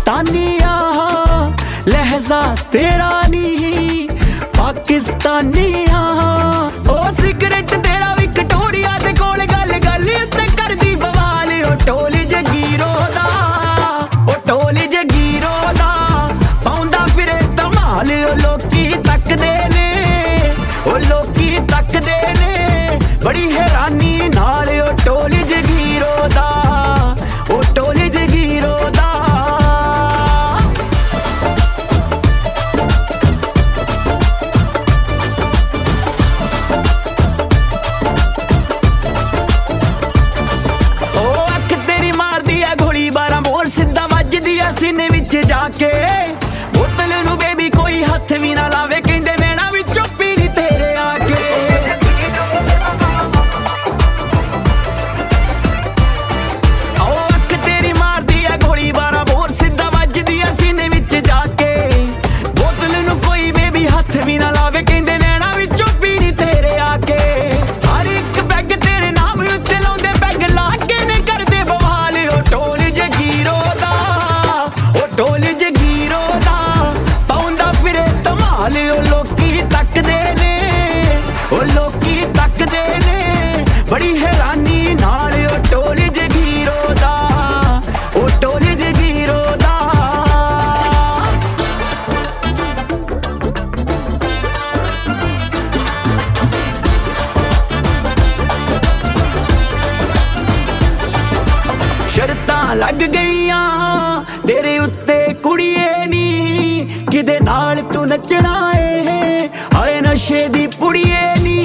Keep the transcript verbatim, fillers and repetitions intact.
पाकिस्तानिया लहजा तेरा नी पाकिस्तानिया ओ सिगरेट तेरा विक्टोरिया दे कोल गल गल उत्ते करदी बवाल ओ टोली जगीरो दा ओ टोली जगीरो दा पाउंदा फिरे धमाल ओ लोकी तकदे ने ओ लोकी तकदे ने बड़ी हैरानी नाल ओ टोली जगीरो दा ओ टोली जगीरो दा सीने विच जाके बोतल नू बेबी कोई हथ भी ना लावे कहंदे नैना विचों पीड़ी तेरे आके ओ अख तेरी मारदी है गोली बारा बोर सीधा वजदी है सीने विच जाके बोतल नू कोई बेबी हथ भी ना लावे कहंदे नैना विचों पीड़ी तेरे आके हर एक बैग तेरे नाम उत्ते लाउंदे बैग ला के ने करदे बवाल ओ टोली जगीरो दा टोली जगीरो दा पाउंदा फिरे धमाल ओ लोकी तकदे ने ओ लोकी तकदे ने बड़ी हैरानी नाल ओ टोली जगीरो दा ओ टोली जगीरो दा शर्तां लग गईयां तेरे उत्ते कुड़िए नी किदे नाल तू नचना ए हाए नशे दी पुड़िए नी